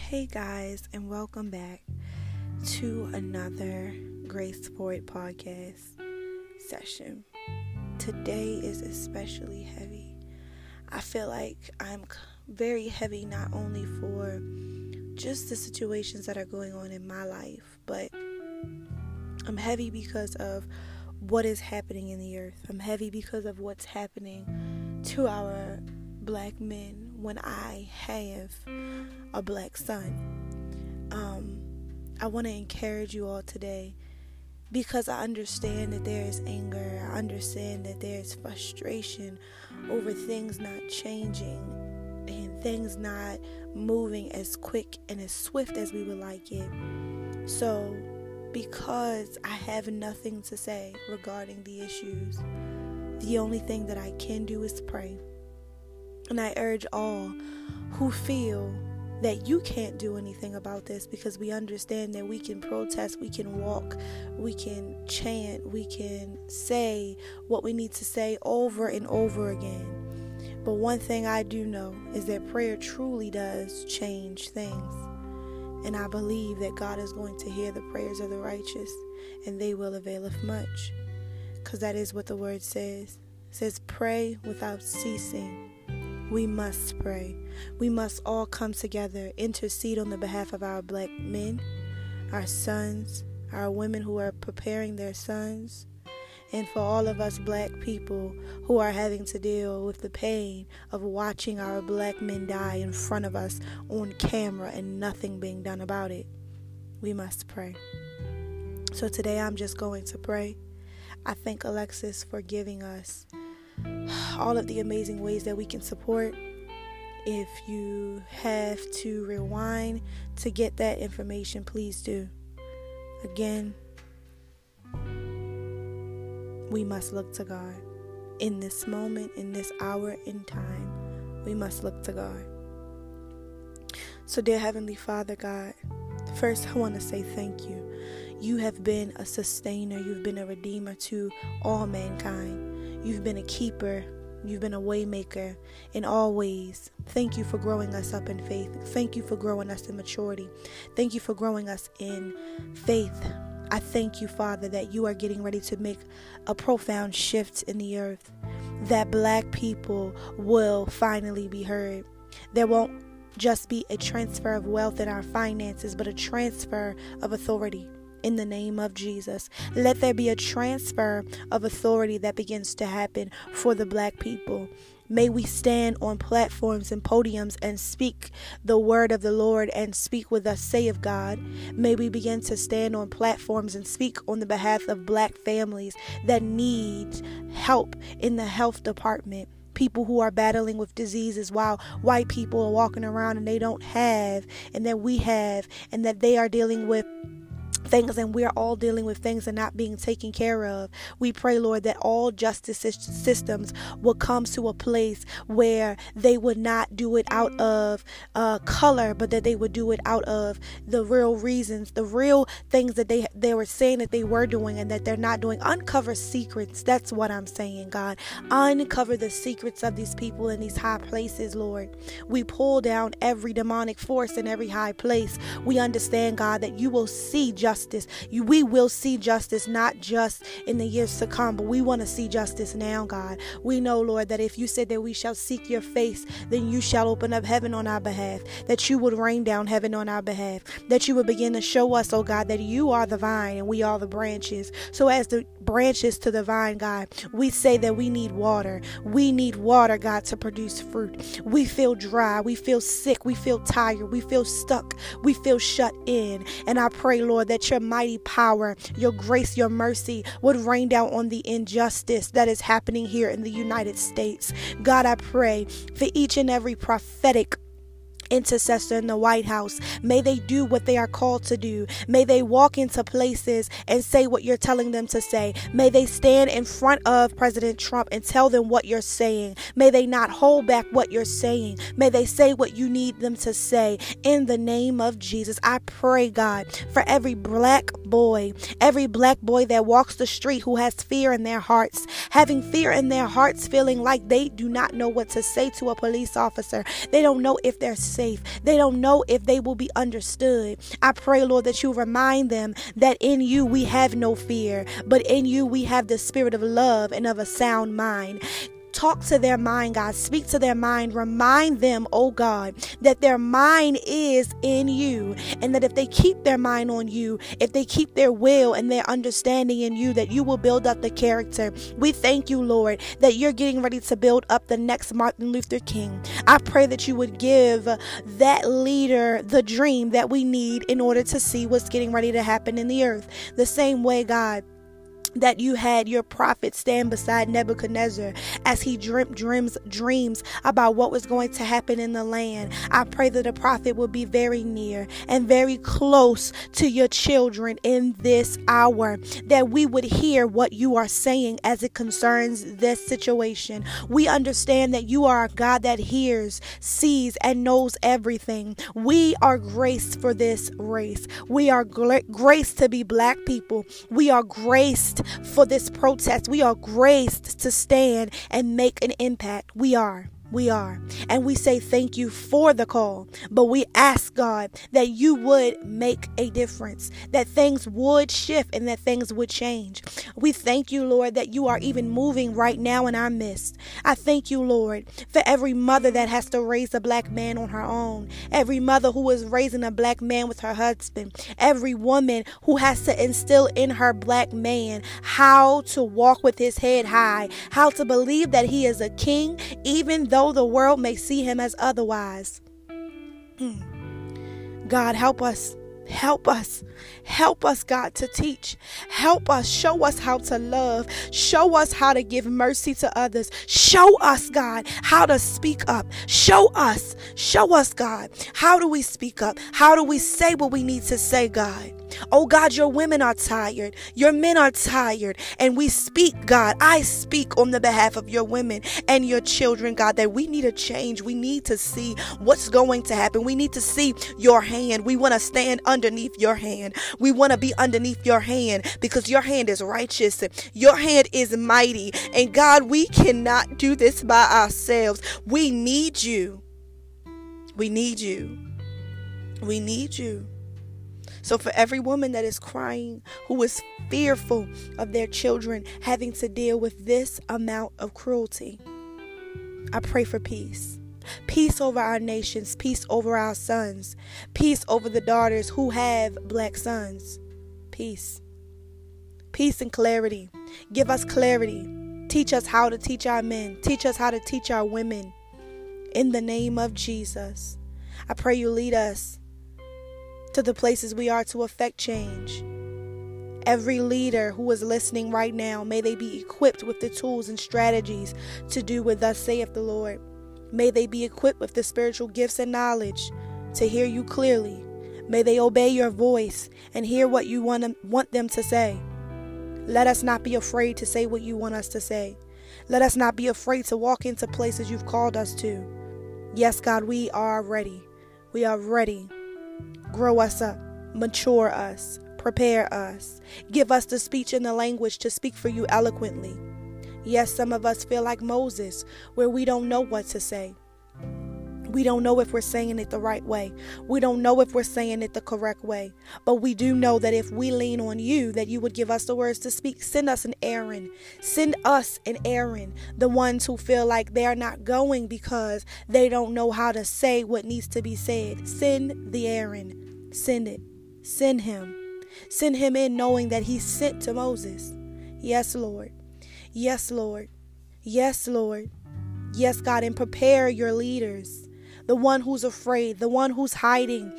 Hey guys, and welcome back to another Grace For It podcast session. Today is especially heavy. I feel like I'm very heavy not only for just the situations that are going on in my life, but I'm heavy because of what is happening in the earth. I'm heavy because of what's happening to our black men when I have a black son. I want to encourage you all today because I understand that there is anger. I understand that there is frustration over things not changing and things not moving as quick and as swift as we would like it. So, because I have nothing to say regarding the issues, the only thing that I can do is pray. And I urge all who feel that you can't do anything about this, because we understand that we can protest, we can walk, we can chant, we can say what we need to say over and over again. But one thing I do know is that prayer truly does change things. And I believe that God is going to hear the prayers of the righteous, and they will availeth much. Because that is what the word says. It says, pray without ceasing. We must pray. We must all come together, intercede on the behalf of our black men, our sons, our women who are preparing their sons, and for all of us black people who are having to deal with the pain of watching our black men die in front of us on camera and nothing being done about it. We must pray. So today I'm just going to pray. I thank Alexis for giving us all of the amazing ways that we can support. If you have to rewind to get that information, please do. Again, we must look to God. In this moment, in this hour in time, we must look to God. So dear Heavenly Father, God, first I want to say thank you. You have been a sustainer. You've been a redeemer to all mankind. You've been a keeper. You've been a way maker in all ways. Thank you for growing us up in faith. Thank you for growing us in maturity. Thank you for growing us in faith. I thank you, Father, that you are getting ready to make a profound shift in the earth, that black people will finally be heard. There won't just be a transfer of wealth in our finances, but a transfer of authority. In the name of Jesus, let there be a transfer of authority that begins to happen for the black people. May we stand on platforms and podiums and speak the word of the Lord and speak with thus saith God. May we begin to stand on platforms and speak on the behalf of black families that need help in the health department. People who are battling with diseases while white people are walking around and they don't have, and that we have, and that they are dealing with things, and we're all dealing with things and not being taken care of. We pray, Lord, that all justice systems will come to a place where they would not do it out of color, but that they would do it out of the real reasons, the real things that they were saying that they were doing and that they're not doing. Uncover secrets. That's what I'm saying, God. Uncover the secrets of these people in these high places, Lord. We pull down every demonic force in every high place. We understand, God, that you will see justice. We will see justice, not just in the years to come, but we want to see justice now, God. We know, Lord, that if you said that we shall seek your face, then you shall open up heaven on our behalf, that you would rain down heaven on our behalf, that you would begin to show us, oh God, that you are the vine and we are the branches. So as the branches to the vine, God, we say that we need water. We need water, God, to produce fruit. We feel dry. We feel sick. We feel tired. We feel stuck. We feel shut in. And I pray, Lord, that your mighty power, your grace, your mercy would rain down on the injustice that is happening here in the United States. God, I pray for each and every prophetic intercessor in the White House. May they do what they are called to do. May they walk into places and say what you're telling them to say. May they stand in front of President Trump and tell them what you're saying. May they not hold back what you're saying. May they say what you need them to say. In the name of Jesus, I pray, God, for every black boy that walks the street who has fear in their hearts, having fear in their hearts, feeling like they do not know what to say to a police officer. They don't know if they're safe. safe. They don't know if they will be understood. I pray, Lord, that you remind them that in you we have no fear, but in you we have the spirit of love and of a sound mind. Talk to their mind, God. Speak to their mind. Remind them, oh God, that their mind is in you, and that if they keep their mind on you, if they keep their will and their understanding in you, that you will build up the character. We thank you, Lord, that you're getting ready to build up the next Martin Luther King. I pray that you would give that leader the dream that we need in order to see what's getting ready to happen in the earth. The same way, God, that you had your prophet stand beside Nebuchadnezzar as he dreamt dreams about what was going to happen in the land. I pray that the prophet will be very near and very close to your children in this hour, that we would hear what you are saying as it concerns this situation. We understand that you are a God that hears, sees, and knows everything. We are graced for this race. We are graced to be black people. We are graced for this protest. We are graced to stand and make an impact. We are. And we say thank you for the call. But we ask, God, that you would make a difference, that things would shift and that things would change. We thank you, Lord, that you are even moving right now in our midst. I thank you, Lord, for every mother that has to raise a black man on her own, every mother who is raising a black man with her husband, every woman who has to instill in her black man how to walk with his head high, how to believe that he is a king, even though the world may see him as otherwise. God, help us. Help us, God, to teach. Help us. Show us how to love. Show us how to give mercy to others. Show us, God, how to speak up. Show us, God, how do we speak up? How do we say what we need to say, God? Oh God, your women are tired. Your men are tired. And we speak, God. I speak on the behalf of your women and your children, God, that we need a change. We need to see what's going to happen. We need to see your hand. We want to stand underneath your hand. We want to be underneath your hand because your hand is righteous. Your hand is mighty. And God, we cannot do this by ourselves. We need you. We need you. We need you. So for every woman that is crying, who is fearful of their children having to deal with this amount of cruelty, I pray for peace. Peace over our nations, peace over our sons, peace over the daughters who have black sons. Peace. Peace and clarity. Give us clarity. Teach us how to teach our men. Teach us how to teach our women. In the name of Jesus, I pray you lead us to the places we are to affect change. Every leader who is listening right now, may they be equipped with the tools and strategies to do what thus saith the Lord. May they be equipped with the spiritual gifts and knowledge to hear you clearly. May they obey your voice and hear what you want them to say. Let us not be afraid to say what you want us to say. Let us not be afraid to walk into places you've called us to. Yes, God, we are ready. We are ready. Grow us up, mature us, prepare us. Give us the speech and the language to speak for you eloquently. Yes, some of us feel like Moses, where we don't know what to say. We don't know if we're saying it the right way. We don't know if we're saying it the correct way. But we do know that if we lean on you, that you would give us the words to speak. Send us an Aaron. Send us an Aaron, the ones who feel like they're not going because they don't know how to say what needs to be said. Send the Aaron. Send it. Send him. Send him in knowing that he's sent to Moses. Yes, Lord. Yes, Lord. Yes, Lord. Yes, God, and prepare your leaders. The one who's afraid, the one who's hiding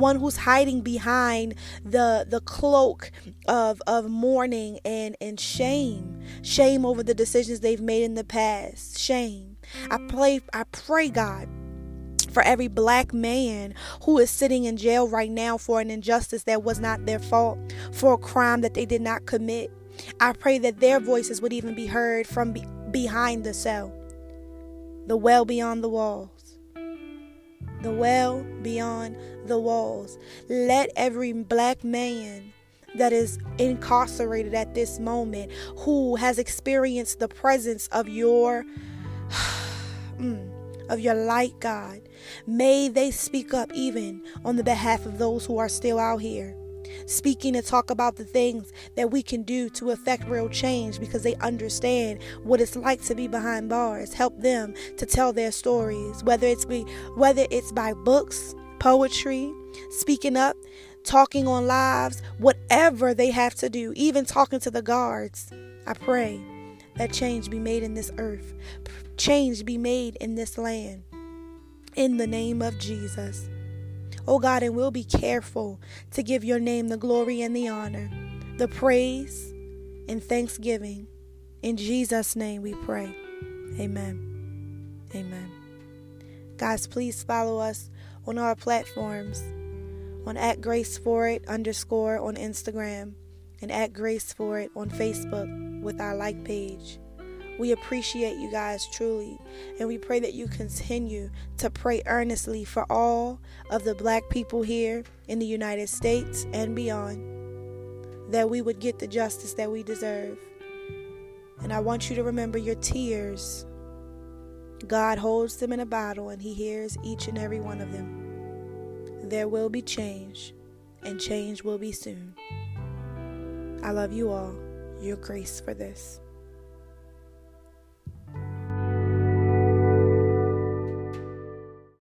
behind the cloak of mourning and shame. Shame over the decisions they've made in the past. Shame. I pray, God, for every black man who is sitting in jail right now for an injustice that was not their fault, for a crime that they did not commit. I pray that their voices would even be heard from behind the cell. The well beyond the walls. The well beyond the walls. Let every black man that is incarcerated at this moment, who has experienced the presence of your of your light, God. May they speak up even on the behalf of those who are still out here, speaking to talk about the things that we can do to affect real change, because they understand what it's like to be behind bars. Help them to tell their stories, whether it's by books, poetry, speaking up, talking on lives, whatever they have to do, even talking to the guards. I pray that change be made in this earth, change be made in this land, in the name of Jesus. Oh God, and we'll be careful to give your name the glory and the honor, the praise and thanksgiving. In Jesus' name we pray. Amen. Amen. Guys, please follow us on our platforms, on @GraceForIt_ on Instagram and @GraceForIt on Facebook with our like page. We appreciate you guys truly, and we pray that you continue to pray earnestly for all of the Black people here in the United States and beyond, that we would get the justice that we deserve. And I want you to remember your tears. God holds them in a bottle, and He hears each and every one of them. There will be change, and change will be soon. I love you all. Your grace for this.